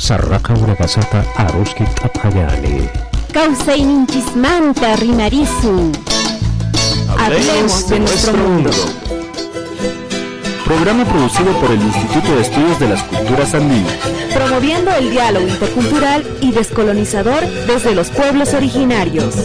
Sarraka Urakasata Aruski Tapayani. Kausayninchismanta rimarisu. Hablemos de nuestro mundo. Programa producido por el Instituto de Estudios de las Culturas Andinas, promoviendo el diálogo intercultural y descolonizador desde los pueblos originarios.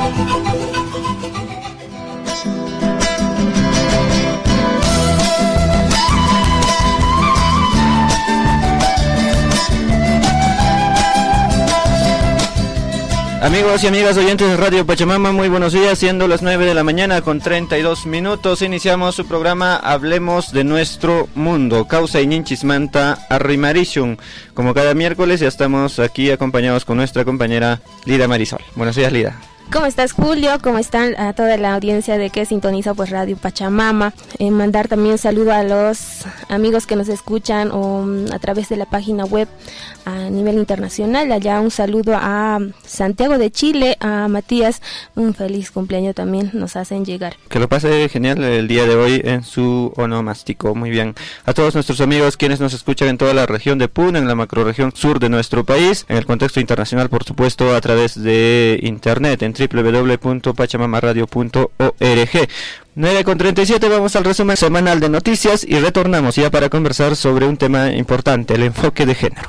Amigos y amigas oyentes de Radio Pachamama, muy buenos días, siendo las 9 de la mañana con 32 minutos, iniciamos su programa Hablemos de Nuestro Mundo, Causa y Ninchismanta Arrimarishun. Como cada miércoles ya estamos aquí acompañados con nuestra compañera Lida Marisol. Buenos días, Lida. ¿Cómo estás, Julio? ¿Cómo están a toda la audiencia de que sintoniza pues Radio Pachamama? Mandar también saludo a los amigos que nos escuchan a través de la página web a nivel internacional. Allá un saludo a Santiago de Chile, a Matías, un feliz cumpleaños también nos hacen llegar. Que lo pase genial el día de hoy en su onomástico. Muy bien. A todos nuestros amigos quienes nos escuchan en toda la región de Puno, en la macrorregión sur de nuestro país, en el contexto internacional, por supuesto, a través de internet, en www.pachamamaradio.org. 9:37, vamos al resumen semanal de noticias y retornamos ya para conversar sobre un tema importante, el enfoque de género.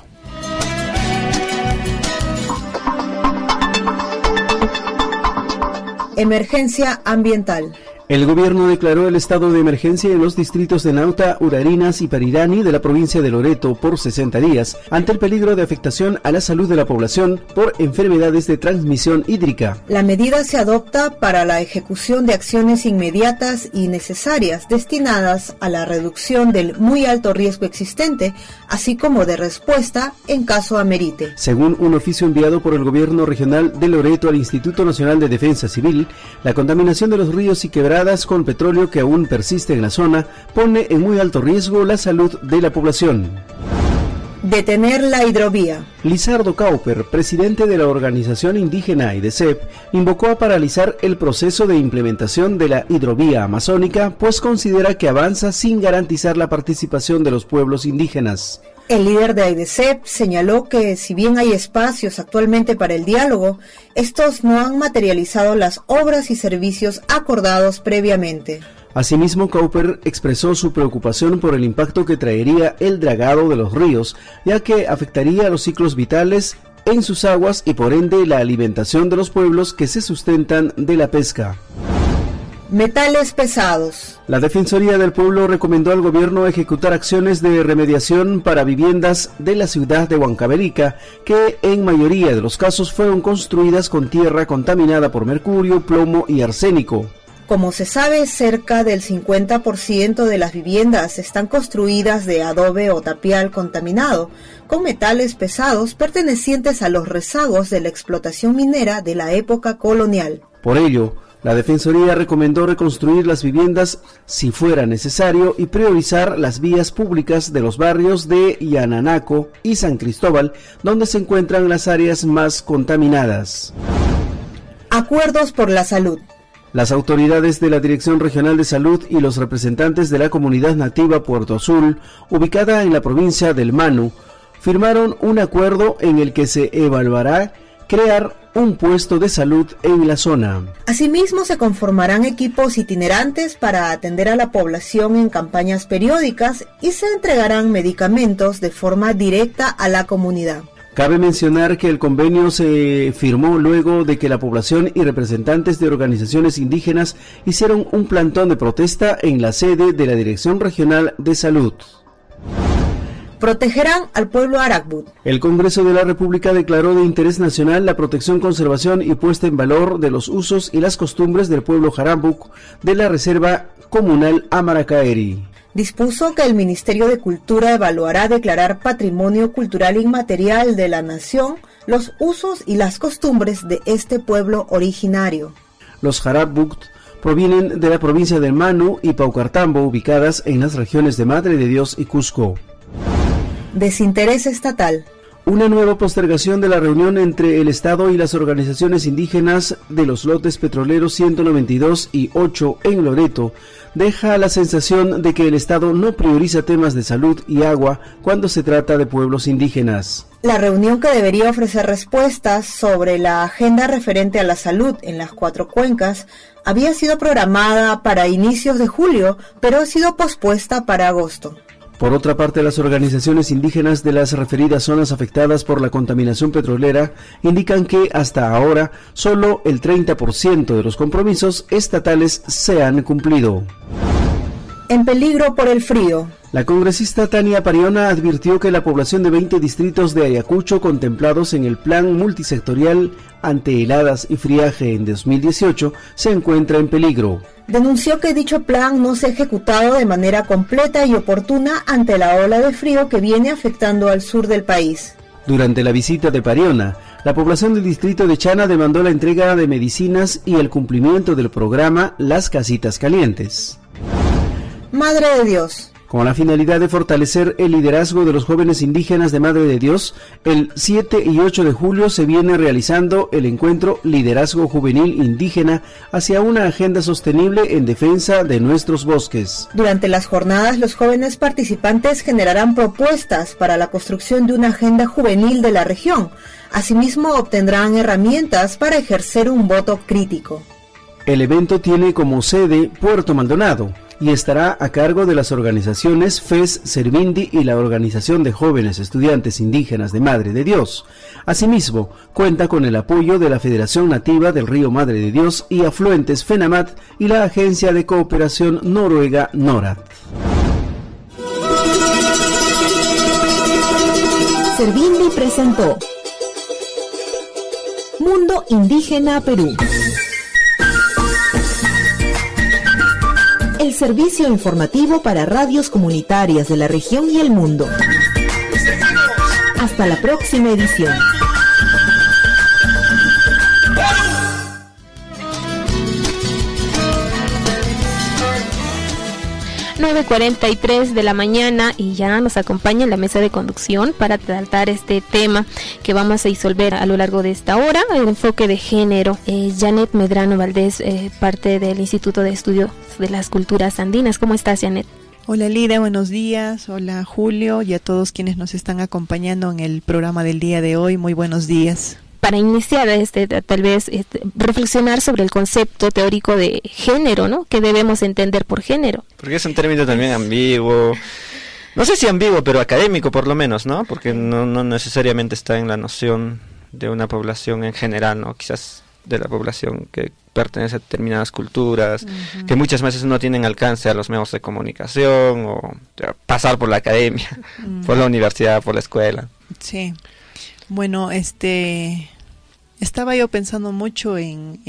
Emergencia ambiental. El gobierno declaró el estado de emergencia en los distritos de Nauta, Urarinas y Parirani de la provincia de Loreto por 60 días, ante el peligro de afectación a la salud de la población por enfermedades de transmisión hídrica. La medida se adopta para la ejecución de acciones inmediatas y necesarias destinadas a la reducción del muy alto riesgo existente, así como de respuesta en caso amerite. Según un oficio enviado por el gobierno regional de Loreto al Instituto Nacional de Defensa Civil, la contaminación de los ríos y quebradas con petróleo que aún persiste en la zona pone en muy alto riesgo la salud de la población. Detener la hidrovía. Lizardo Cauper, presidente de la organización indígena IDECEP, invocó a paralizar el proceso de implementación de la hidrovía amazónica, pues considera que avanza sin garantizar la participación de los pueblos indígenas. El líder de IDECEP señaló que si bien hay espacios actualmente para el diálogo, estos no han materializado las obras y servicios acordados previamente. Asimismo, Cauper expresó su preocupación por el impacto que traería el dragado de los ríos, ya que afectaría los ciclos vitales en sus aguas y por ende la alimentación de los pueblos que se sustentan de la pesca. Metales pesados. La Defensoría del Pueblo recomendó al gobierno ejecutar acciones de remediación para viviendas de la ciudad de Huancavelica, que en mayoría de los casos fueron construidas con tierra contaminada por mercurio, plomo y arsénico. Como se sabe, cerca del 50% de las viviendas están construidas de adobe o tapial contaminado, con metales pesados pertenecientes a los rezagos de la explotación minera de la época colonial. Por ello, la Defensoría recomendó reconstruir las viviendas si fuera necesario y priorizar las vías públicas de los barrios de Yananaco y San Cristóbal, donde se encuentran las áreas más contaminadas. Acuerdos por la salud. Las autoridades de la Dirección Regional de Salud y los representantes de la comunidad nativa Puerto Azul, ubicada en la provincia del Manu, firmaron un acuerdo en el que se evaluará crear un puesto de salud en la zona. Asimismo, se conformarán equipos itinerantes para atender a la población en campañas periódicas y se entregarán medicamentos de forma directa a la comunidad. Cabe mencionar que el convenio se firmó luego de que la población y representantes de organizaciones indígenas hicieron un plantón de protesta en la sede de la Dirección Regional de Salud. Protegerán al pueblo Arakbut. El Congreso de la República declaró de interés nacional la protección, conservación y puesta en valor de los usos y las costumbres del pueblo Jarambuk de la Reserva Comunal Amaracaeri. Dispuso que el Ministerio de Cultura evaluará declarar Patrimonio Cultural Inmaterial de la Nación los usos y las costumbres de este pueblo originario. Los Jarambuk provienen de la provincia de Manu y Paucartambo, ubicadas en las regiones de Madre de Dios y Cusco. Desinterés estatal. Una nueva postergación de la reunión entre el Estado y las organizaciones indígenas de los lotes petroleros 192 y 8 en Loreto deja la sensación de que el Estado no prioriza temas de salud y agua cuando se trata de pueblos indígenas. La reunión, que debería ofrecer respuestas sobre la agenda referente a la salud en las 4 cuencas, había sido programada para inicios de julio, pero ha sido pospuesta para agosto. Por otra parte, las organizaciones indígenas de las referidas zonas afectadas por la contaminación petrolera indican que hasta ahora solo el 30% de los compromisos estatales se han cumplido. En peligro por el frío. La congresista Tania Pariona advirtió que la población de 20 distritos de Ayacucho contemplados en el plan multisectorial ante heladas y friaje en 2018 se encuentra en peligro. Denunció que dicho plan no se ha ejecutado de manera completa y oportuna ante la ola de frío que viene afectando al sur del país. Durante la visita de Pariona, la población del distrito de Chana demandó la entrega de medicinas y el cumplimiento del programa Las Casitas Calientes. Madre de Dios. Con la finalidad de fortalecer el liderazgo de los jóvenes indígenas de Madre de Dios, el 7 y 8 de julio se viene realizando el encuentro Liderazgo Juvenil Indígena hacia una agenda sostenible en defensa de nuestros bosques. Durante las jornadas, los jóvenes participantes generarán propuestas para la construcción de una agenda juvenil de la región. Asimismo, obtendrán herramientas para ejercer un voto crítico. El evento tiene como sede Puerto Maldonado y estará a cargo de las organizaciones FES, Servindi y la Organización de Jóvenes Estudiantes Indígenas de Madre de Dios. Asimismo, cuenta con el apoyo de la Federación Nativa del Río Madre de Dios y Afluentes FENAMAT y la Agencia de Cooperación Noruega NORAD. Servindi presentó Mundo Indígena Perú. El servicio informativo para radios comunitarias de la región y el mundo. Hasta la próxima edición. 9:43 de la mañana y ya nos acompaña en la mesa de conducción para tratar este tema que vamos a disolver a lo largo de esta hora, el enfoque de género. Janet Medrano Valdés, parte del Instituto de Estudios de las Culturas Andinas. ¿Cómo estás, Janet? Hola Lida, buenos días. Hola Julio y a todos quienes nos están acompañando en el programa del día de hoy. Muy buenos días. Para iniciar, tal vez reflexionar sobre el concepto teórico de género, ¿no? ¿Qué debemos entender por género? Porque es un término también ambiguo, no sé si ambiguo, pero académico por lo menos, ¿no? Porque no necesariamente está en la noción de una población en general, ¿no? Quizás de la población que pertenece a determinadas culturas, que muchas veces no tienen alcance a los medios de comunicación o pasar por la academia, por la universidad, por la escuela. Sí. Bueno, estaba yo pensando mucho en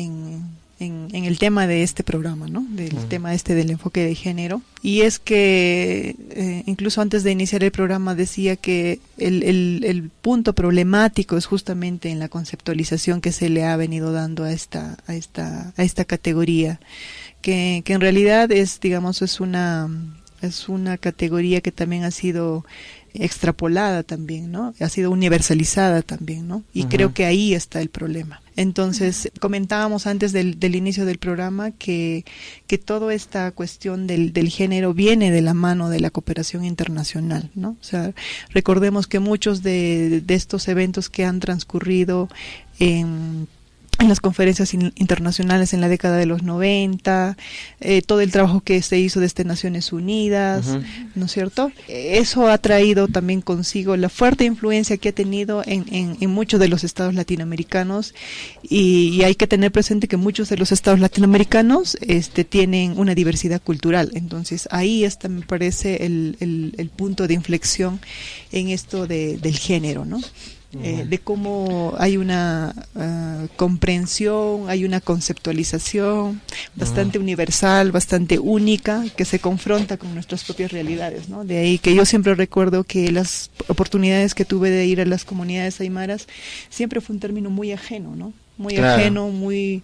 el tema de este programa, ¿no? Del tema del enfoque de género. Y es que incluso antes de iniciar el programa decía que el punto problemático es justamente en la conceptualización que se le ha venido dando a esta categoría, que en realidad es una categoría que también ha sido extrapolada también, ¿no? Ha sido universalizada también, ¿no? Y creo que ahí está el problema. Entonces, comentábamos antes del inicio del programa que toda esta cuestión del género viene de la mano de la cooperación internacional, ¿no? O sea, recordemos que muchos de estos eventos que han transcurrido en las conferencias internacionales en la década de los 90, todo el trabajo que se hizo desde Naciones Unidas, ¿no es cierto? Eso ha traído también consigo la fuerte influencia que ha tenido en muchos de los estados latinoamericanos y hay que tener presente que muchos de los estados latinoamericanos tienen una diversidad cultural. Entonces ahí está, me parece, el punto de inflexión en esto del género, ¿no? De cómo hay una comprensión, hay una conceptualización bastante universal, bastante única, que se confronta con nuestras propias realidades, ¿no? De ahí que yo siempre recuerdo que las oportunidades que tuve de ir a las comunidades aymaras siempre fue un término muy ajeno, ¿no? Muy ajeno, muy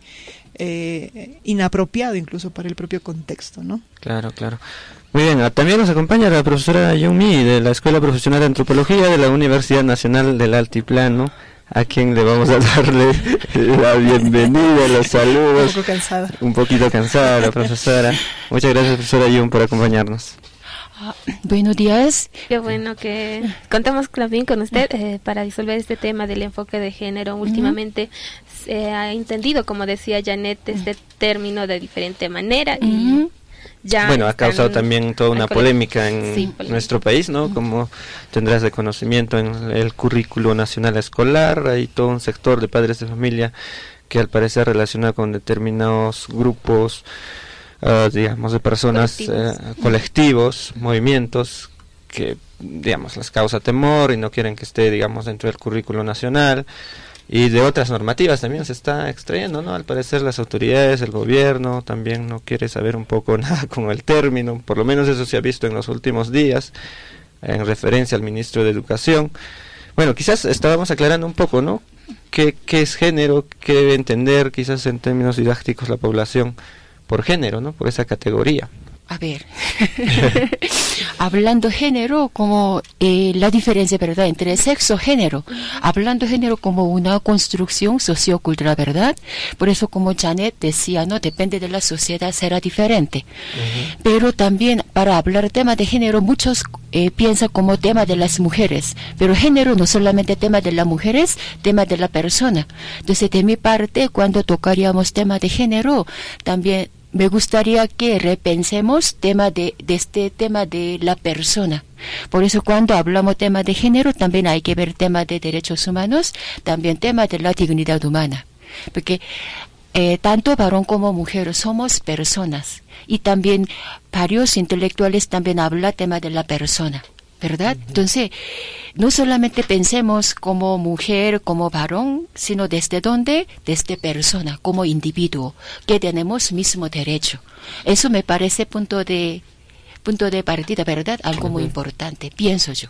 inapropiado incluso para el propio contexto, ¿no? Claro. Muy bien, también nos acompaña la profesora Yumi de la Escuela Profesional de Antropología de la Universidad Nacional del Altiplano, a quien le vamos a darle la bienvenida, los saludos. Un poco cansada. Un poquito cansada la profesora. Muchas gracias, profesora Yumi, por acompañarnos. Buenos días. Qué bueno que contamos también con usted para disolver este tema del enfoque de género. Últimamente se ha entendido, como decía Janet, este término de diferente manera y ya bueno, ha causado también toda una polémica en nuestro país, ¿no? Uh-huh. Como tendrás de conocimiento en el currículo nacional escolar, hay todo un sector de padres de familia que al parecer relaciona con determinados grupos, digamos, de personas, colectivos, movimientos que, digamos, les causa temor y no quieren que esté, digamos, dentro del currículo nacional. Y de otras normativas también se está extrayendo, ¿no? Al parecer las autoridades, el gobierno también no quiere saber un poco nada con el término, por lo menos eso se ha visto en los últimos días, en referencia al ministro de Educación. Bueno, quizás estábamos aclarando un poco, ¿no? ¿Qué es género? ¿Qué debe entender quizás en términos didácticos la población por género, ¿no? Por esa categoría. A ver, hablando género como la diferencia, ¿verdad?, entre sexo y género, hablando género como una construcción sociocultural, ¿verdad? Por eso, como Janet decía, no depende de la sociedad, será diferente. Pero también para hablar tema de género, muchos piensan como tema de las mujeres, pero género no solamente tema de las mujeres, tema de la persona. Entonces, de mi parte, cuando tocaríamos tema de género, también me gustaría que repensemos este tema de la persona. Por eso cuando hablamos tema de género, también hay que ver tema de derechos humanos, también tema de la dignidad humana. Porque tanto varón como mujer somos personas. Y también varios intelectuales también hablan tema de la persona, ¿verdad? Entonces, no solamente pensemos como mujer, como varón, sino desde dónde, desde persona, como individuo, que tenemos mismo derecho. Eso me parece punto de partida, ¿verdad? Algo muy importante, pienso yo.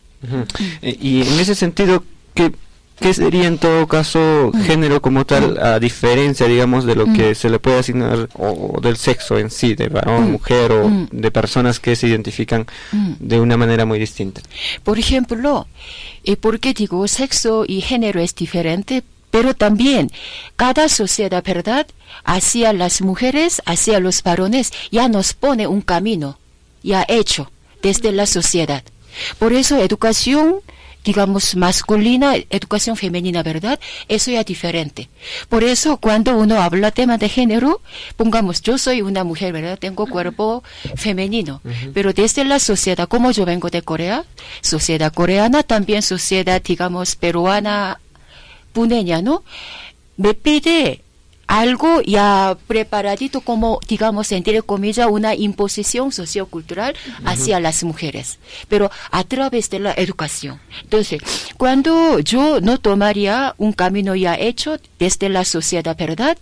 Y en ese sentido, ¿qué sería en todo caso género como tal, a diferencia, digamos, de lo que se le puede asignar, o del sexo en sí, de varón, mujer, o de personas que se identifican de una manera muy distinta? Por ejemplo, ¿por qué digo sexo y género es diferente? Pero también cada sociedad, ¿verdad?, hacia las mujeres, hacia los varones, ya nos pone un camino, ya hecho, desde la sociedad. Por eso educación, digamos, masculina, educación femenina, ¿verdad? Eso ya es diferente. Por eso, cuando uno habla tema de género, pongamos, yo soy una mujer, ¿verdad? Tengo cuerpo femenino. Pero desde la sociedad, como yo vengo de Corea, sociedad coreana, también sociedad, digamos, peruana, puneña, ¿no? Me pide algo ya preparadito, como, digamos, entre comillas, una imposición sociocultural hacia las mujeres, pero a través de la educación. Entonces, cuando yo no tomaría un camino ya hecho desde la sociedad, ¿verdad?,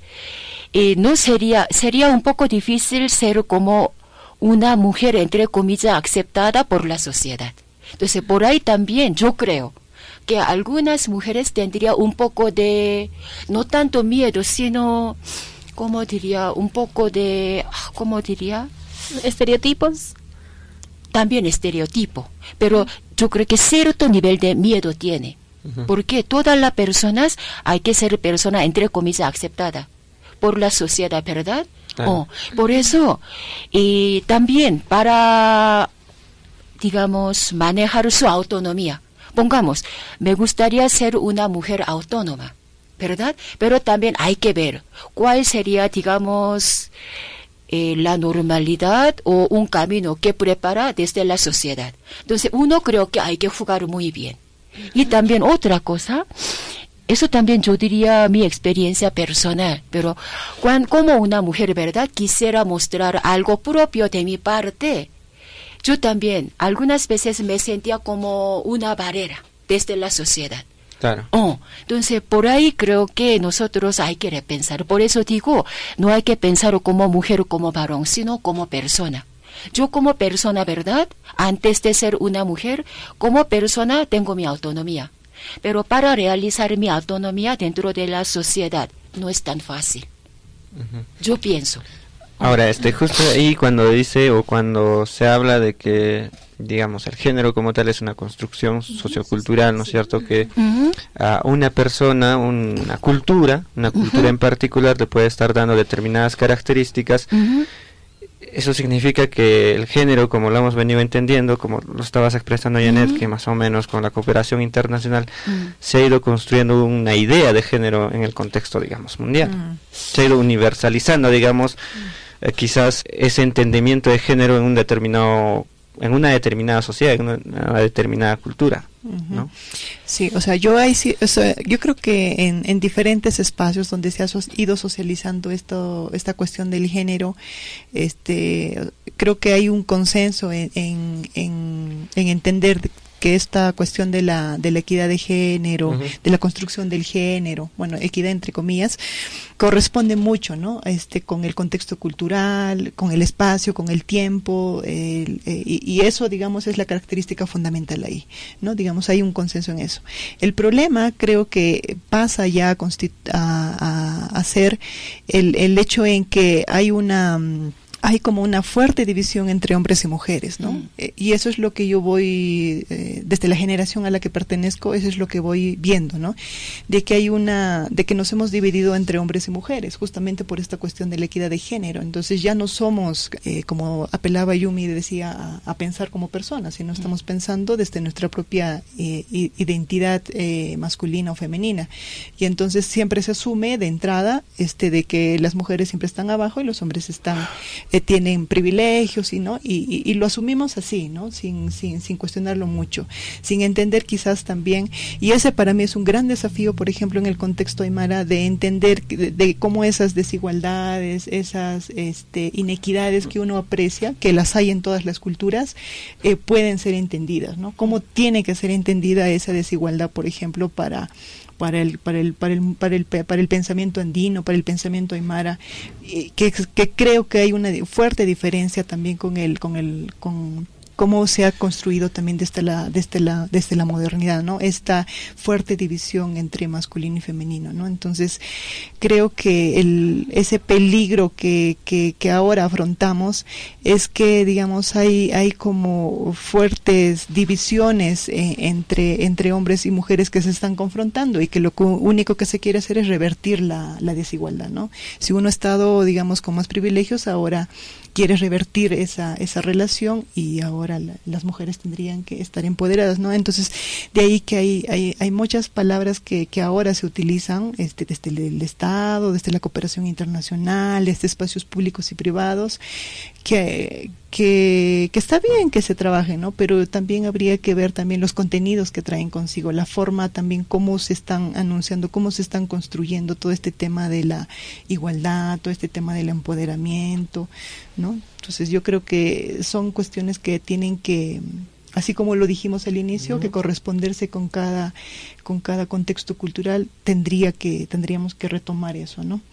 no sería un poco difícil ser como una mujer, entre comillas, aceptada por la sociedad. Entonces, por ahí también yo creo que algunas mujeres tendrían un poco de, no tanto miedo, sino, ¿cómo diría? Un poco de, ¿cómo diría? ¿Estereotipos? También estereotipo, pero yo creo que cierto nivel de miedo tiene, porque todas las personas hay que ser persona, entre comillas, aceptada por la sociedad, ¿verdad? Por eso, y también para, digamos, manejar su autonomía. Pongamos, me gustaría ser una mujer autónoma, ¿verdad? Pero también hay que ver cuál sería, digamos, la normalidad o un camino que prepara desde la sociedad. Entonces, uno creo que hay que jugar muy bien. Y también otra cosa, eso también yo diría mi experiencia personal, pero como una mujer, ¿verdad?, quisiera mostrar algo propio de mi parte. Yo también algunas veces me sentía como una barrera desde la sociedad. Claro. Entonces, por ahí creo que nosotros hay que repensar. Por eso digo, no hay que pensar como mujer o como varón, sino como persona. Yo como persona, ¿verdad?, antes de ser una mujer, como persona tengo mi autonomía. Pero para realizar mi autonomía dentro de la sociedad no es tan fácil. Yo pienso. Ahora, justo ahí cuando dice o cuando se habla de que, digamos, el género como tal es una construcción sociocultural, ¿no es cierto? Que a una persona, una cultura en particular le puede estar dando determinadas características. eso significa que el género, como lo hemos venido entendiendo, como lo estabas expresando, Janet, que más o menos con la cooperación internacional se ha ido construyendo una idea de género en el contexto, digamos, mundial. Se ha ido universalizando, digamos, quizás ese entendimiento de género en una determinada sociedad, en una determinada cultura, ¿no? Sí, o sea, yo creo que en diferentes espacios donde se ha ido socializando esta cuestión del género, creo que hay un consenso en entender que esta cuestión de la equidad de género, de la construcción del género, bueno, equidad entre comillas, corresponde mucho, ¿no? Con el contexto cultural, con el espacio, con el tiempo, y eso, digamos, es la característica fundamental ahí, ¿no? Digamos, hay un consenso en eso. El problema, creo que pasa ya a ser el hecho en que hay como una fuerte división entre hombres y mujeres, ¿no? Y eso es lo que yo voy, desde la generación a la que pertenezco, eso es lo que voy viendo, ¿no? De que nos hemos dividido entre hombres y mujeres, justamente por esta cuestión de la equidad de género. Entonces ya no somos, como apelaba Yumi, decía, a pensar como personas, sino estamos pensando desde nuestra propia identidad masculina o femenina. Y entonces siempre se asume de entrada de que las mujeres siempre están abajo y los hombres tienen privilegios y lo asumimos así, ¿no? Sin cuestionarlo mucho, sin entender quizás también, y ese para mí es un gran desafío, por ejemplo, en el contexto aymara, de entender de cómo esas desigualdades, esas inequidades que uno aprecia, que las hay en todas las culturas, pueden ser entendidas, ¿no? Cómo tiene que ser entendida esa desigualdad, por ejemplo, para el pensamiento andino, para el pensamiento aymara, que creo que hay una fuerte diferencia también con cómo se ha construido también desde la modernidad, ¿no? Esta fuerte división entre masculino y femenino, ¿no? Entonces, creo que ese peligro que ahora afrontamos es que, digamos, hay como fuertes divisiones entre hombres y mujeres que se están confrontando, y que lo único que se quiere hacer es revertir la desigualdad, ¿no? Si uno ha estado, digamos, con más privilegios, ahora quiere revertir esa relación, y ahora las mujeres tendrían que estar empoderadas, ¿no? Entonces, de ahí que hay muchas palabras que ahora se utilizan desde el Estado, desde la cooperación internacional, desde espacios públicos y privados, que está bien que se trabaje, ¿no? Pero también habría que ver también los contenidos que traen consigo, la forma también, cómo se están anunciando, cómo se están construyendo todo este tema de la igualdad, todo este tema del empoderamiento, ¿no? Entonces yo creo que son cuestiones que tienen que, así como lo dijimos al inicio, que corresponderse con cada contexto cultural, tendríamos que retomar eso, ¿no?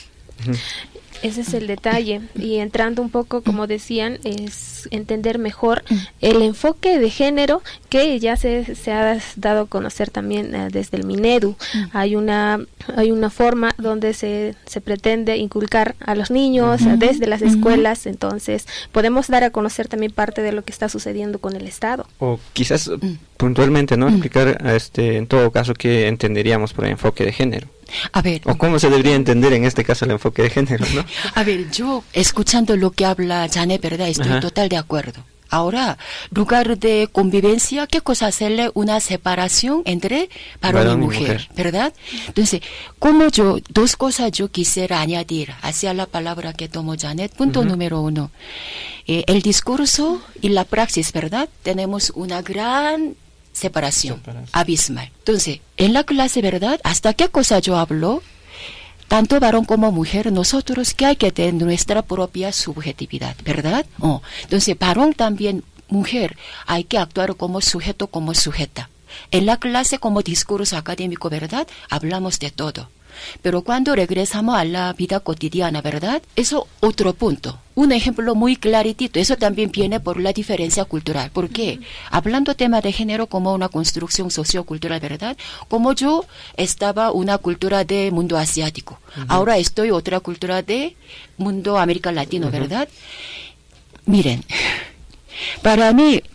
Ese es el detalle, y entrando un poco, como decían, es entender mejor el enfoque de género que ya se ha dado a conocer también desde el Minedu. Hay una forma donde se pretende inculcar a los niños desde las escuelas, entonces podemos dar a conocer también parte de lo que está sucediendo con el Estado. O quizás puntualmente, ¿no? Explicar en todo caso qué entenderíamos por el enfoque de género. A ver, o cómo se debería entender en este caso el enfoque de género, ¿no? A ver, yo escuchando lo que habla Janet, ¿verdad? Estoy total de acuerdo. Ahora, lugar de convivencia, ¿qué cosa hacerle una separación entre varón y mujer, ¿verdad? Entonces, dos cosas yo quisiera añadir hacia la palabra que tomó Janet. Punto número 1. El discurso y la praxis, ¿verdad? Tenemos una gran separación abismal. Entonces, en la clase, ¿verdad? ¿Hasta qué cosa yo hablo? Tanto varón como mujer, nosotros que hay que tener nuestra propia subjetividad, ¿verdad? Entonces, varón también, mujer, hay que actuar como sujeto, como sujeta. En la clase, como discurso académico, ¿verdad? Hablamos de todo. Pero cuando regresamos a la vida cotidiana, ¿verdad? Eso otro punto. Un ejemplo muy claritito, eso también viene por la diferencia cultural. ¿Por qué? Hablando tema de género como una construcción sociocultural, ¿verdad? Como yo estaba una cultura de mundo asiático, ahora estoy otra cultura de mundo americano latino, ¿verdad? Miren, para mí,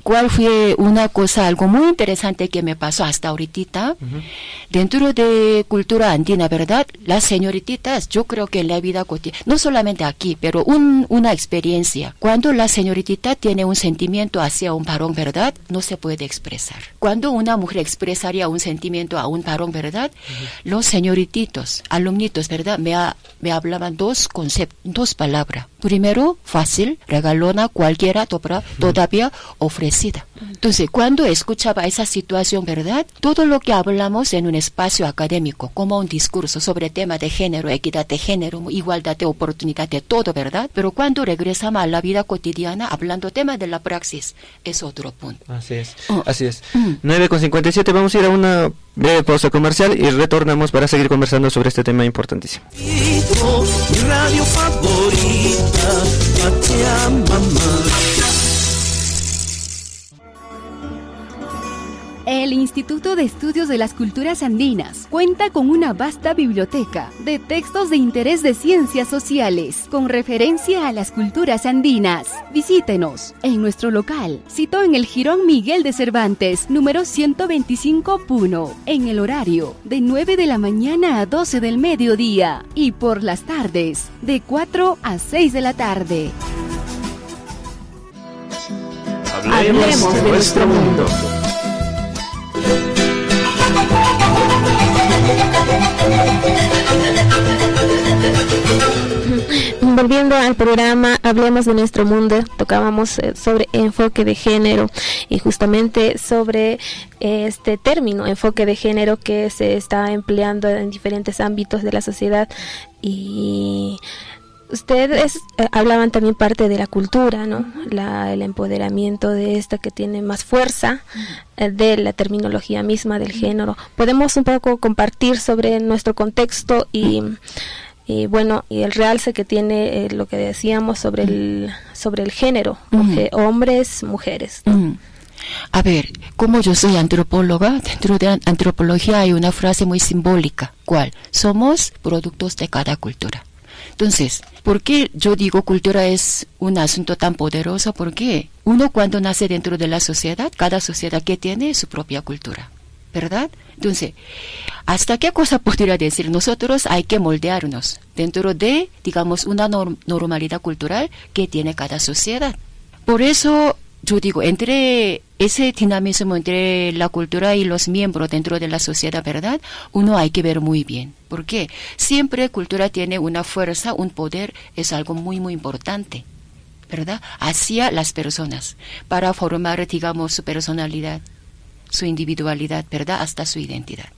¿cuál fue una cosa, algo muy interesante que me pasó hasta ahorita? Dentro de cultura andina, ¿verdad? Las señorititas, yo creo que en la vida cotidiana, no solamente aquí, pero una experiencia. Cuando la señoritita tiene un sentimiento hacia un varón, ¿verdad? No se puede expresar. Cuando una mujer expresaría un sentimiento a un varón, ¿verdad? Los señorititos, alumnitos, ¿verdad? Me hablaban dos palabras. Primero, fácil, regalona, cualquiera, todavía ofrecida. Entonces, cuando escuchaba esa situación, ¿verdad? Todo lo que hablamos en un espacio académico, como un discurso sobre tema de género, equidad de género, igualdad de oportunidad, de todo, ¿verdad? Pero cuando regresamos a la vida cotidiana, hablando tema de la praxis, es otro punto. Así es, así es. 9:57, vamos a ir a una breve pausa comercial y retornamos para seguir conversando sobre este tema importantísimo. Mi radio favorita, Pachamama. El Instituto de Estudios de las Culturas Andinas cuenta con una vasta biblioteca de textos de interés de ciencias sociales con referencia a las culturas andinas. Visítenos en nuestro local, situado en el Jirón Miguel de Cervantes, número 125 Puno, en el horario de 9 de la mañana a 12 del mediodía y por las tardes de 4 a 6 de la tarde. Hablemos de nuestro mundo. Volviendo al programa Hablemos de nuestro mundo, tocábamos sobre enfoque de género y justamente sobre este término enfoque de género que se está empleando en diferentes ámbitos de la sociedad. Y ustedes hablaban también parte de la cultura, ¿no? El empoderamiento de esta que tiene más fuerza de la terminología misma del género. ¿Podemos un poco compartir sobre nuestro contexto y bueno, y el realce que tiene lo que decíamos sobre el género, hombres, mujeres, ¿no? A ver, como yo soy antropóloga, dentro de antropología hay una frase muy simbólica, ¿cuál? Somos productos de cada cultura. Entonces, ¿por qué yo digo cultura es un asunto tan poderoso? Porque uno cuando nace dentro de la sociedad, cada sociedad que tiene su propia cultura, ¿verdad? Entonces, ¿hasta qué cosa podría decir? Nosotros hay que moldearnos dentro de, digamos, una normalidad cultural que tiene cada sociedad. Por eso, yo digo, entre ese dinamismo entre la cultura y los miembros dentro de la sociedad, ¿verdad? Uno hay que ver muy bien. ¿Por qué? Siempre cultura tiene una fuerza, un poder, es algo muy, muy importante, ¿verdad? Hacia las personas, para formar, digamos, su personalidad, su individualidad, ¿verdad? Hasta su identidad.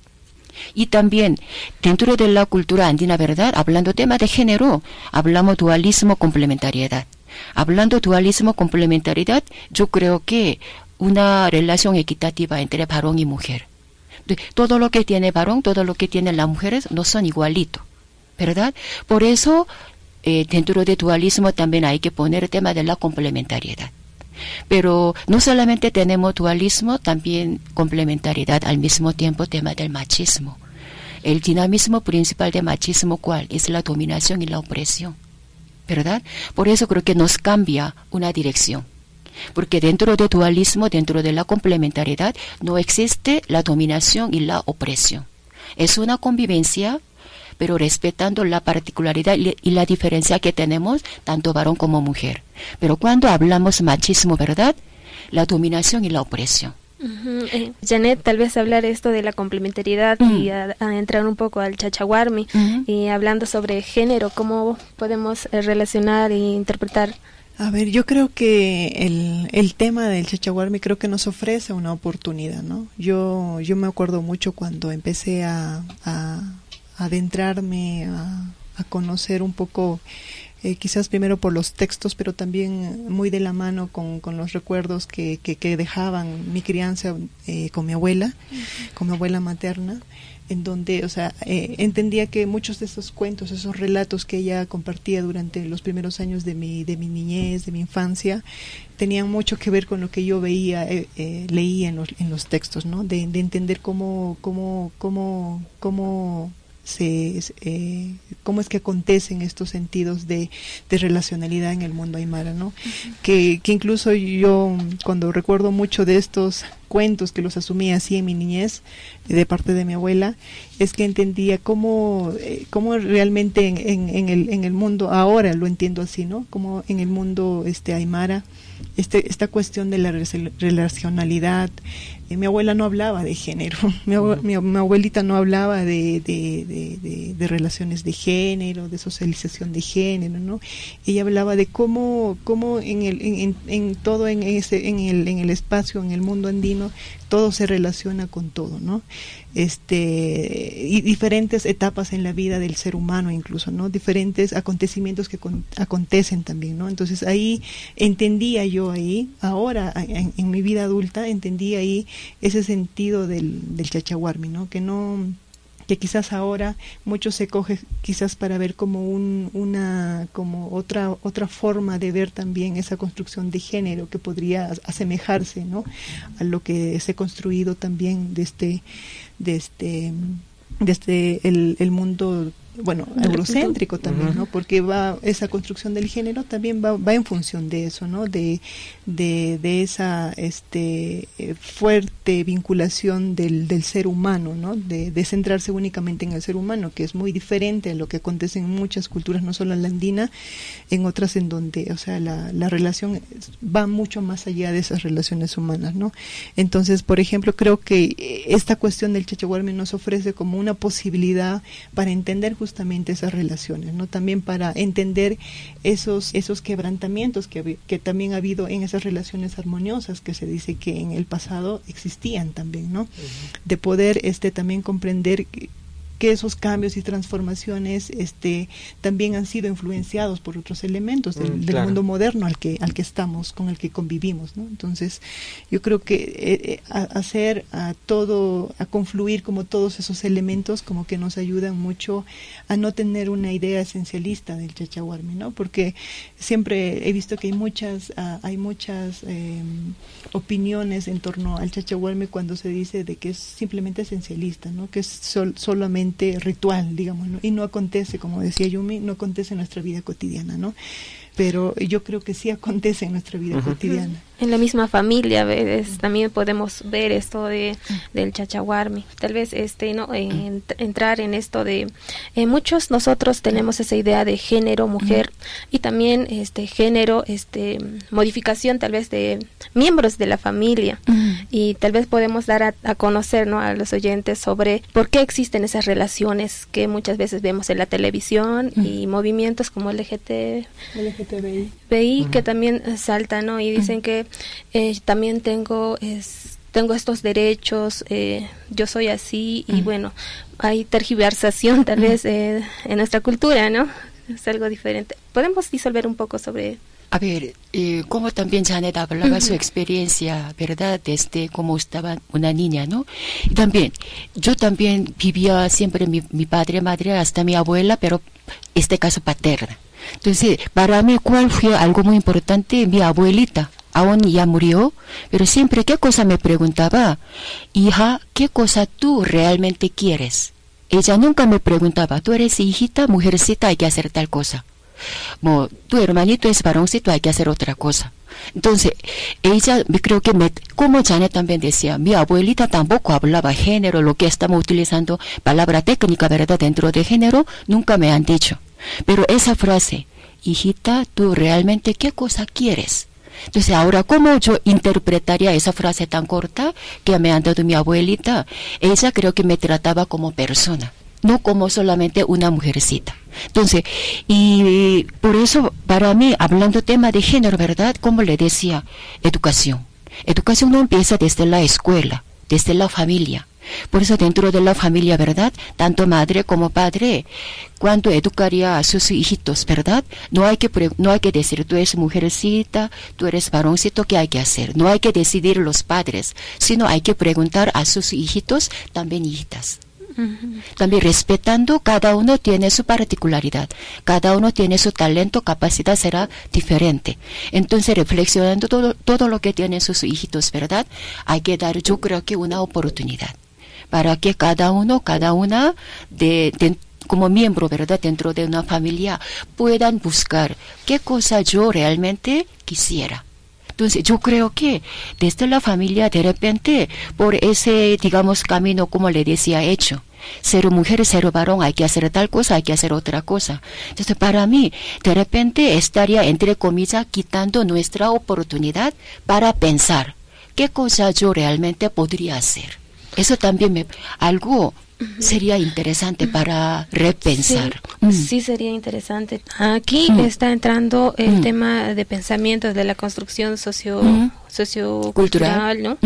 Y también, dentro de la cultura andina, ¿verdad? Hablando tema de género, hablamos dualismo, complementariedad. Hablando dualismo, complementariedad, yo creo que una relación equitativa entre varón y mujer. Todo lo que tiene varón, todo lo que tienen las mujeres no son igualitos, ¿verdad? Por eso, dentro de dualismo también hay que poner el tema de la complementariedad. Pero no solamente tenemos dualismo, también complementariedad al mismo tiempo, tema del machismo. El dinamismo principal del machismo, ¿cuál? Es la dominación y la opresión, ¿verdad? Por eso creo que nos cambia una dirección. Porque dentro del dualismo, dentro de la complementariedad, no existe la dominación y la opresión. Es una convivencia, pero respetando la particularidad y la diferencia que tenemos, tanto varón como mujer. Pero cuando hablamos machismo, ¿verdad? La dominación y la opresión. Janet, tal vez hablar esto de la complementariedad y a entrar un poco al chachahuarmi y hablando sobre género, ¿cómo podemos relacionar e interpretar? A ver, yo creo que el tema del chachahuarmi creo que nos ofrece una oportunidad, ¿no? Yo me acuerdo mucho cuando empecé a adentrarme, a conocer un poco, quizás primero por los textos, pero también muy de la mano con los recuerdos que dejaban mi crianza con mi abuela materna, en donde, o sea, entendía que muchos de esos cuentos, esos relatos que ella compartía durante los primeros años de mi niñez, de mi infancia, tenían mucho que ver con lo que yo veía, leía en los textos, ¿no? De entender cómo cómo es que acontecen estos sentidos de relacionalidad en el mundo aymara, ¿no? Que incluso yo, cuando recuerdo mucho de estos cuentos que los asumía así en mi niñez, de parte de mi abuela, es que entendía cómo realmente en el mundo, ahora lo entiendo así, ¿no? Como en el mundo aymara, esta cuestión de la relacionalidad. Mi abuela no hablaba de género, mi abuelita no hablaba de relaciones de género, de socialización de género, ¿no? Ella hablaba de cómo en el espacio, en el mundo andino, todo se relaciona con todo, ¿no? Y diferentes etapas en la vida del ser humano incluso, ¿no? Diferentes acontecimientos que acontecen también, ¿no? Entonces ahí entendía yo ahora en mi vida adulta, entendí ahí ese sentido del chachahuarmi, ¿no? Que quizás ahora mucho se coge quizás para ver como como otra forma de ver también esa construcción de género que podría asemejarse, ¿no? A lo que se ha construido también desde el mundo, bueno, eurocéntrico también, ¿no? Porque esa construcción del género también va en función de eso, ¿no? De esa fuerte vinculación del ser humano, ¿no? De centrarse únicamente en el ser humano, que es muy diferente a lo que acontece en muchas culturas, no solo en la andina, en otras en donde, o sea, la relación va mucho más allá de esas relaciones humanas, ¿no? Entonces, por ejemplo, creo que esta cuestión del chachahuarmi nos ofrece como una posibilidad para entender justamente esas relaciones, ¿no? También para entender esos quebrantamientos que también ha habido en esas relaciones armoniosas que se dice que en el pasado existían también, ¿no? De poder también comprender que esos cambios y transformaciones también han sido influenciados por otros elementos del mundo moderno con el que convivimos, ¿no? Entonces yo creo que a confluir como todos esos elementos como que nos ayudan mucho a no tener una idea esencialista del chachahuarmi, ¿no? Porque siempre he visto que hay muchas opiniones en torno al chachahuarmi cuando se dice de que es simplemente esencialista, ¿no? Que es solamente ritual, digamos, ¿no? Y no acontece, como decía Yumi, no acontece en nuestra vida cotidiana, ¿no? Pero yo creo que sí acontece en nuestra vida cotidiana. En la misma familia, ¿ves? También podemos ver esto del chachahuarmi. Tal vez entrar en esto de muchos nosotros tenemos esa idea de género, mujer, y también género, modificación tal vez de miembros de la familia. Y tal vez podemos dar a conocer, ¿no?, a los oyentes sobre por qué existen esas relaciones que muchas veces vemos en la televisión y movimientos como LGTBI que también saltan, ¿no? Y dicen que también tengo estos derechos, yo soy así, y bueno, hay tergiversación tal vez en nuestra cultura, ¿no? Es algo diferente. ¿Podemos disolver un poco sobre...? A ver, como también Janet hablaba su experiencia, ¿verdad? Desde cómo estaba una niña, ¿no? Y también, yo también vivía siempre mi padre, madre, hasta mi abuela, pero este caso paterna. Entonces, para mí, ¿cuál fue algo muy importante? Mi abuelita, aún ya murió, pero siempre, ¿qué cosa me preguntaba? Hija, ¿qué cosa tú realmente quieres? Ella nunca me preguntaba, tú eres hijita, mujercita, hay que hacer tal cosa. Tu hermanito es varoncito, hay que hacer otra cosa. Entonces, ella, creo que como Janet también decía, mi abuelita tampoco hablaba género, lo que estamos utilizando, palabra técnica, ¿verdad? Dentro de género, nunca me han dicho. Pero esa frase, hijita, ¿tú realmente qué cosa quieres? Entonces, ahora, ¿cómo yo interpretaría esa frase tan corta que me ha dado mi abuelita? Ella creo que me trataba como persona, no como solamente una mujercita. Entonces, y por eso, para mí, hablando tema de género, ¿verdad? Como le decía, educación. Educación no empieza desde la escuela, desde la familia. Por eso dentro de la familia, ¿verdad? Tanto madre como padre, cuando educaría a sus hijitos, ¿verdad? No hay que decir, tú eres mujercita, tú eres varoncito, ¿qué hay que hacer? No hay que decidir los padres, sino hay que preguntar a sus hijitos, también hijitas. También respetando, cada uno tiene su particularidad, cada uno tiene su talento, capacidad será diferente. Entonces, reflexionando todo lo que tienen sus hijitos, ¿verdad? Hay que dar, yo creo que una oportunidad para que cada una como miembro, ¿verdad?, dentro de una familia, puedan buscar qué cosa yo realmente quisiera. Entonces, yo creo que desde la familia, de repente, por ese, digamos, camino, como le decía, hecho, ser mujer, ser varón, hay que hacer tal cosa, hay que hacer otra cosa. Entonces, para mí, de repente, estaría, entre comillas, quitando nuestra oportunidad para pensar qué cosa yo realmente podría hacer. Eso también algo sería interesante para repensar. Sí, sería interesante. Aquí está entrando el tema de pensamientos de la construcción sociocultural, ¿no?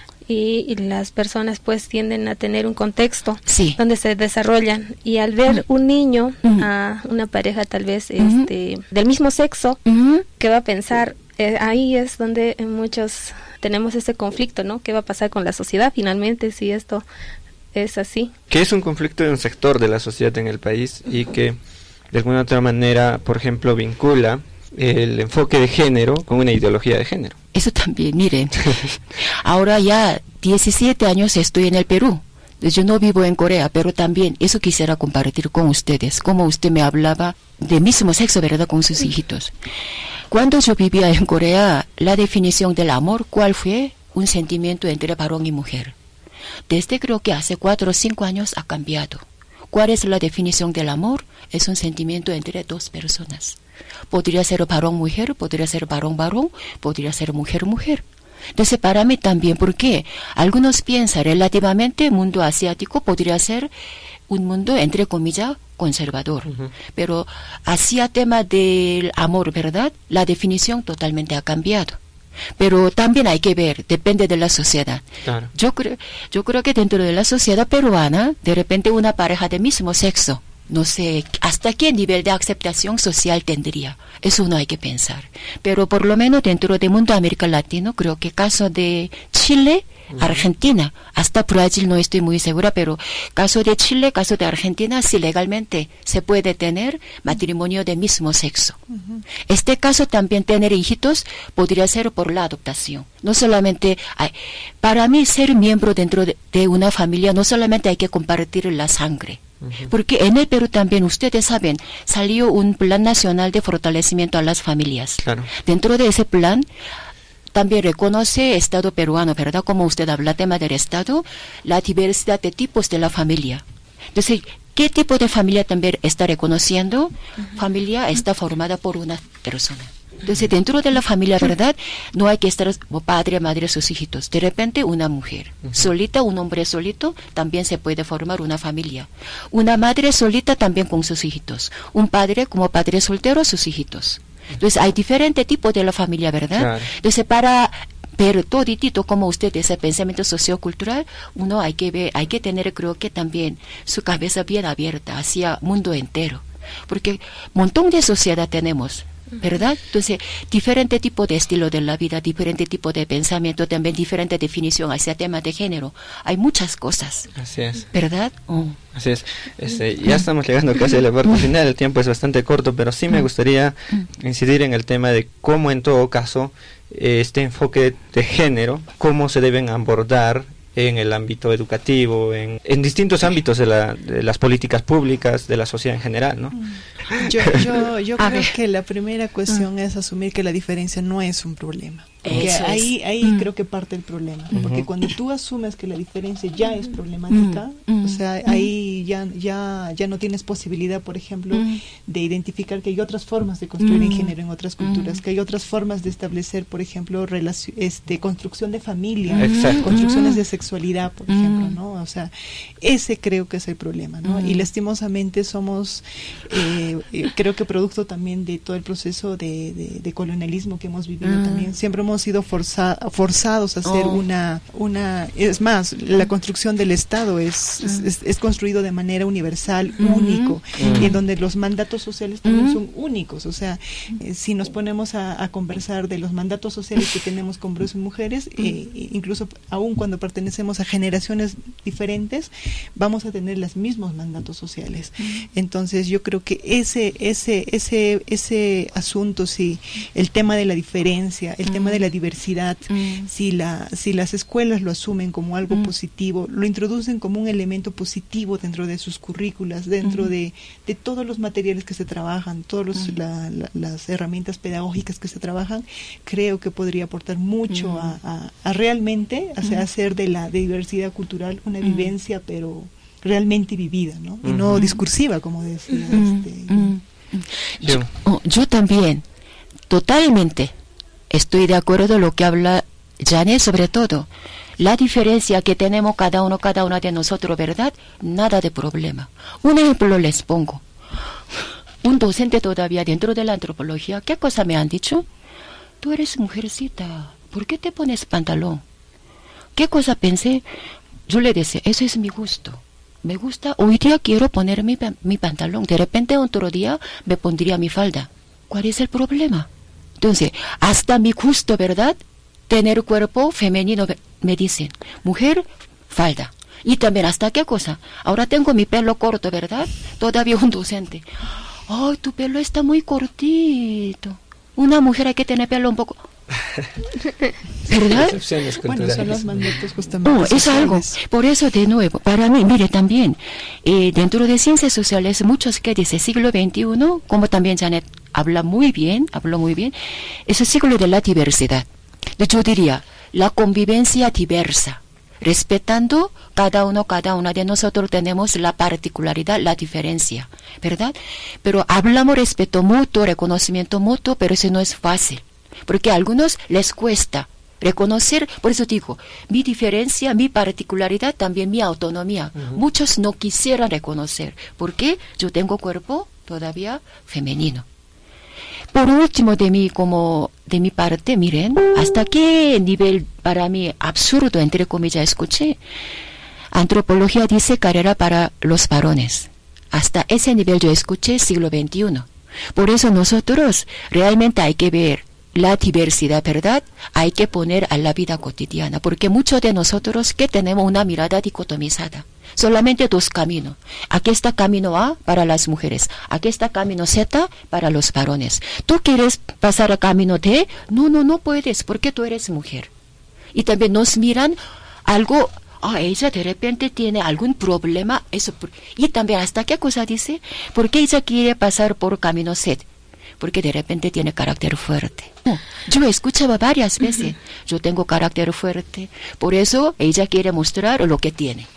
Y las personas pues tienden a tener un contexto donde se desarrollan, y al ver un niño, a una pareja tal vez del mismo sexo, ¿qué va a pensar? Ahí es donde muchos tenemos ese conflicto, ¿no? ¿Qué va a pasar con la sociedad finalmente si esto es así? Que es un conflicto de un sector de la sociedad en el país y que de alguna otra manera, por ejemplo, vincula el enfoque de género con una ideología de género. Eso también, mire, ahora ya 17 años estoy en el Perú. Yo no vivo en Corea, pero también eso quisiera compartir con ustedes, como usted me hablaba de mismo sexo, ¿verdad?, con sus hijitos. Cuando yo vivía en Corea, la definición del amor, ¿cuál fue? Un sentimiento entre varón y mujer. Desde creo que hace 4 o 5 años ha cambiado. ¿Cuál es la definición del amor? Es un sentimiento entre dos personas. Podría ser varón-mujer, podría ser varón-varón, podría ser mujer-mujer. Entonces, para mí también, porque algunos piensan relativamente el mundo asiático podría ser un mundo, entre comillas, conservador. Pero hacia tema del amor, ¿verdad?, la definición totalmente ha cambiado. Pero también hay que ver, depende de la sociedad. Claro. Yo creo que dentro de la sociedad peruana, de repente una pareja de mismo sexo, no sé hasta qué nivel de aceptación social tendría. Eso no hay que pensar. Pero por lo menos dentro del mundo América Latina, creo que caso de Chile, Argentina, hasta Brasil no estoy muy segura, pero caso de Chile, caso de Argentina, sí legalmente se puede tener matrimonio de mismo sexo. Este caso también tener hijitos podría ser por la adoptación. No solamente, para mí ser miembro dentro de una familia, no solamente hay que compartir la sangre. Porque en el Perú también, ustedes saben, salió un plan nacional de fortalecimiento a las familias. Claro. Dentro de ese plan, también reconoce Estado peruano, ¿verdad? Como usted habla, tema del Estado, la diversidad de tipos de la familia. Entonces, ¿qué tipo de familia también está reconociendo? Familia está formada por una persona. Entonces, dentro de la familia, ¿verdad?, no hay que estar padre, madre, sus hijitos. De repente, una mujer solita, un hombre solito, también se puede formar una familia. Una madre solita también con sus hijitos. Un padre como padre soltero, sus hijitos. Entonces, hay diferentes tipos de la familia, ¿verdad? Claro. Entonces, para ver toditito como usted, ese pensamiento sociocultural, uno hay que ver, hay que tener, creo que también, su cabeza bien abierta hacia el mundo entero. Porque un montón de sociedad tenemos, ¿verdad? Entonces, diferente tipo de estilo de la vida, diferente tipo de pensamiento, también diferente definición hacia temas de género. Hay muchas cosas. Así es. ¿Verdad? Así es. Ya estamos llegando casi a la parte final, el tiempo es bastante corto, pero sí me gustaría incidir en el tema de cómo en todo caso este enfoque de género, cómo se deben abordar en el ámbito educativo, en distintos ámbitos de las políticas públicas, de la sociedad en general, ¿no? Yo creo que la primera cuestión es asumir que la diferencia no es un problema. Porque ahí creo que parte el problema. Porque cuando tú asumes que la diferencia ya es problemática, o sea, ahí ya no tienes posibilidad, por ejemplo, de identificar que hay otras formas de construir el género en otras culturas, que hay otras formas de establecer, por ejemplo, construcción de familia, construcciones de sexualidad, por ejemplo, ¿no? O sea, ese creo que es el problema, ¿no? Y lastimosamente somos, creo que producto también de todo el proceso de colonialismo que hemos vivido también. Siempre hemos sido forzados a hacer es más, la construcción del Estado es construido de manera universal, único, y en donde los mandatos sociales también son únicos. O sea, si nos ponemos a conversar de los mandatos sociales que tenemos con hombres y mujeres, incluso aún cuando pertenecemos a generaciones diferentes, vamos a tener los mismos mandatos sociales. Entonces yo creo que ese asunto, sí, el tema de la diferencia, el tema de la la diversidad, si las escuelas lo asumen como algo positivo, lo introducen como un elemento positivo dentro de sus currículas, dentro de todos los materiales que se trabajan, todas las herramientas pedagógicas que se trabajan, creo que podría aportar mucho a realmente hacer de la diversidad cultural una vivencia, pero realmente vivida, ¿no? Y no discursiva, como decía. Yo también, totalmente, estoy de acuerdo con lo que habla Janet, sobre todo. La diferencia que tenemos cada una de nosotros, ¿verdad? Nada de problema. Un ejemplo les pongo. Un docente todavía dentro de la antropología, ¿qué cosa me han dicho? Tú eres mujercita, ¿por qué te pones pantalón? ¿Qué cosa pensé? Yo le decía, eso es mi gusto. Me gusta, hoy día quiero poner mi pantalón. De repente otro día me pondría mi falda. ¿Cuál es el problema? Entonces, hasta mi gusto, ¿verdad? Tener cuerpo femenino, me dicen. Mujer, falda. Y también, ¿hasta qué cosa? Ahora tengo mi pelo corto, ¿verdad? Todavía un docente. ¡Ay, tu pelo está muy cortito! Una mujer hay que tener pelo un poco... ¿Verdad? Bueno, son los mandatos justamente. No, es algo. Por eso, de nuevo, para mí, mire, también, dentro de ciencias sociales, muchos que dicen siglo XXI, como también Janet habló muy bien, es el siglo de la diversidad. Yo diría, la convivencia diversa, respetando cada una de nosotros tenemos la particularidad, la diferencia, ¿verdad? Pero hablamos respeto mutuo, reconocimiento mutuo, pero eso no es fácil. Porque a algunos les cuesta reconocer, por eso digo, mi diferencia, mi particularidad, también mi autonomía. Muchos no quisieran reconocer, porque yo tengo cuerpo todavía femenino. Por último, de mi parte, miren, hasta qué nivel para mí absurdo, entre comillas, escuché. Antropología dice carrera para los varones. Hasta ese nivel yo escuché siglo XXI. Por eso nosotros realmente hay que ver la diversidad, ¿verdad? Hay que poner a la vida cotidiana, porque muchos de nosotros que tenemos una mirada dicotomizada, solamente dos caminos. Aquí está camino A para las mujeres, aquí está camino Z para los varones. ¿Tú quieres pasar a camino D? No puedes, porque tú eres mujer. Y también nos miran algo, ella de repente tiene algún problema, eso. Y también, ¿hasta qué cosa dice? Porque ella quiere pasar por camino Z. Porque de repente tiene carácter fuerte. Yo escuchaba varias veces, yo tengo carácter fuerte, por eso ella quiere mostrar lo que tiene.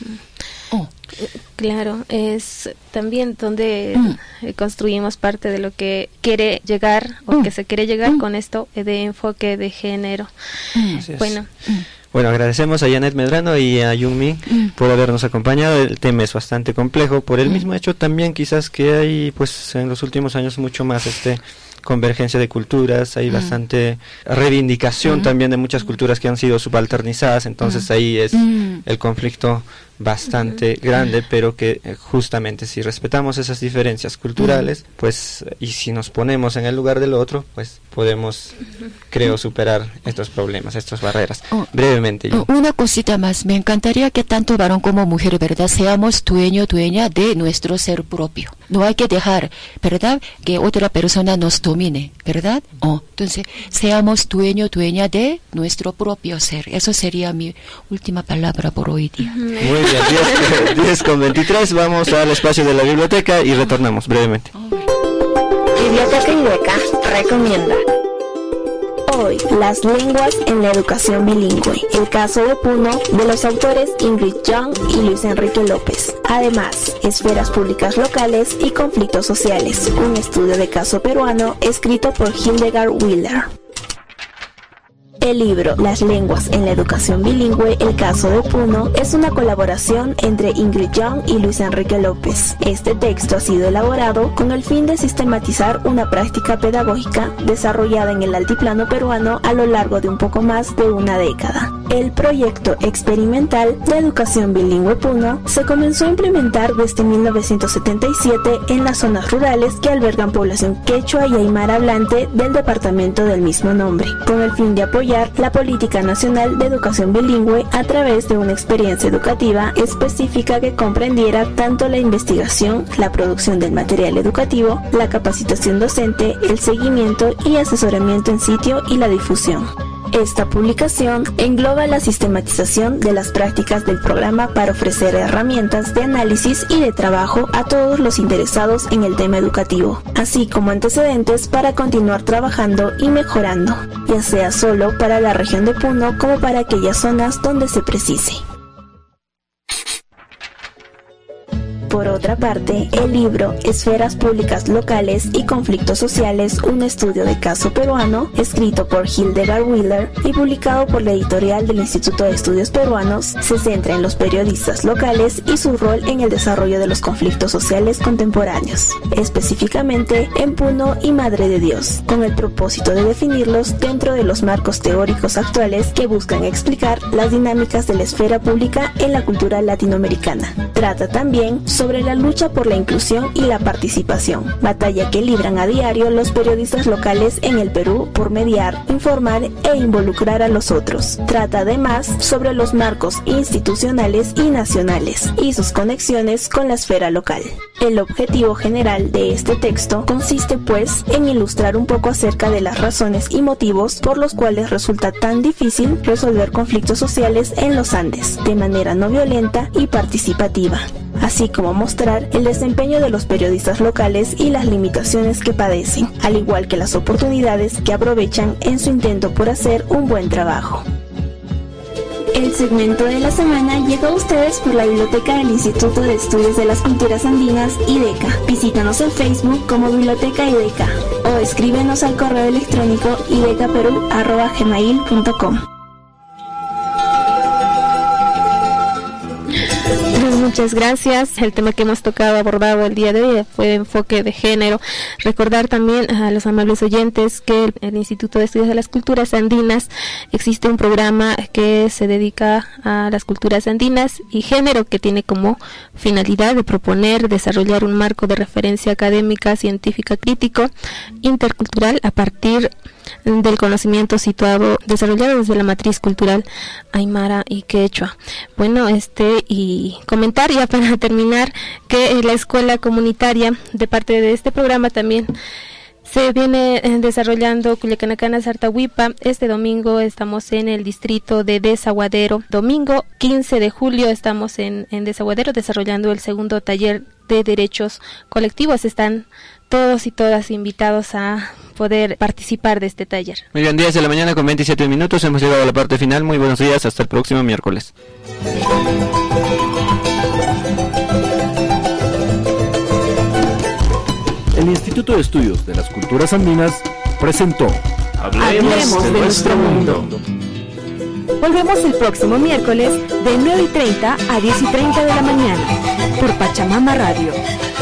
Claro, es también donde construimos parte de lo que quiere llegar o que se quiere llegar con esto de enfoque de género. Bueno, agradecemos a Janet Medrano y a Yungmi por habernos acompañado. El tema es bastante complejo, por el mismo hecho también quizás que hay pues en los últimos años mucho más convergencia de culturas, hay bastante reivindicación también de muchas culturas que han sido subalternizadas, entonces ahí es el conflicto bastante grande, pero que justamente si respetamos esas diferencias culturales, pues, y si nos ponemos en el lugar del otro, pues podemos, creo, superar estos problemas, estas barreras. Brevemente. Una cosita más, me encantaría que tanto varón como mujer, ¿verdad?, seamos dueña de nuestro ser propio. No hay que dejar, ¿verdad?, que otra persona nos domine, ¿verdad? Entonces, seamos dueña de nuestro propio ser. Eso sería mi última palabra por hoy día. Muy bien, 10:23, vamos al espacio de la biblioteca y retornamos brevemente. Biblioteca IDECA recomienda hoy las lenguas en la educación bilingüe, el caso de Puno, de los autores Ingrid Young y Luis Enrique López. Además, esferas públicas locales y conflictos sociales, un estudio de caso peruano escrito por Hildegard Wheeler. El libro Las lenguas en la educación bilingüe, el caso de Puno, es una colaboración entre Ingrid Young y Luis Enrique López. Este texto ha sido elaborado con el fin de sistematizar una práctica pedagógica desarrollada en el altiplano peruano a lo largo de un poco más de una década. El proyecto experimental de educación bilingüe Puno se comenzó a implementar desde 1977 en las zonas rurales que albergan población quechua y aymara hablante del departamento del mismo nombre, con el fin de apoyar la política nacional de educación bilingüe a través de una experiencia educativa específica que comprendiera tanto la investigación, la producción del material educativo, la capacitación docente, el seguimiento y asesoramiento en sitio y la difusión. Esta publicación engloba la sistematización de las prácticas del programa para ofrecer herramientas de análisis y de trabajo a todos los interesados en el tema educativo, así como antecedentes para continuar trabajando y mejorando, ya sea solo para la región de Puno como para aquellas zonas donde se precise. Por otra parte, el libro Esferas Públicas Locales y Conflictos Sociales, un estudio de caso peruano, escrito por Hildegard Wheeler y publicado por la editorial del Instituto de Estudios Peruanos, se centra en los periodistas locales y su rol en el desarrollo de los conflictos sociales contemporáneos, específicamente en Puno y Madre de Dios, con el propósito de definirlos dentro de los marcos teóricos actuales que buscan explicar las dinámicas de la esfera pública en la cultura latinoamericana. Trata también sobre la lucha por la inclusión y la participación, batalla que libran a diario los periodistas locales en el Perú por mediar, informar e involucrar a los otros. Trata además sobre los marcos institucionales y nacionales y sus conexiones con la esfera local. El objetivo general de este texto consiste pues en ilustrar un poco acerca de las razones y motivos por los cuales resulta tan difícil resolver conflictos sociales en los Andes de manera no violenta y participativa, así como mostrar el desempeño de los periodistas locales y las limitaciones que padecen, al igual que las oportunidades que aprovechan en su intento por hacer un buen trabajo. El segmento de la semana llega a ustedes por la Biblioteca del Instituto de Estudios de las Culturas Andinas, IDECA. Visítanos en Facebook como Biblioteca IDECA o escríbenos al correo electrónico idecaperu@gmail.com. Muchas gracias. El tema que hemos abordado el día de hoy fue enfoque de género. Recordar también a los amables oyentes que el Instituto de Estudios de las Culturas Andinas existe un programa que se dedica a las culturas andinas y género, que tiene como finalidad de proponer, desarrollar un marco de referencia académica, científica, crítico, intercultural a partir del conocimiento desarrollado desde la matriz cultural aymara y quechua. Bueno, y comentar ya para terminar que la escuela comunitaria, de parte de este programa también se viene desarrollando Culiacanacana Sartahuipa. Este domingo estamos en el distrito de Desaguadero. Domingo 15 de julio estamos en Desaguadero desarrollando el segundo taller de derechos colectivos. Están todos y todas invitados a poder participar de este taller. Muy bien, 10 de la mañana con 27 minutos. Hemos llegado a la parte final. Muy buenos días. Hasta el próximo miércoles. El Instituto de Estudios de las Culturas Andinas presentó Hablemos de nuestro mundo. Volvemos el próximo miércoles de 9:30 a 10:30 de la mañana por Pachamama Radio.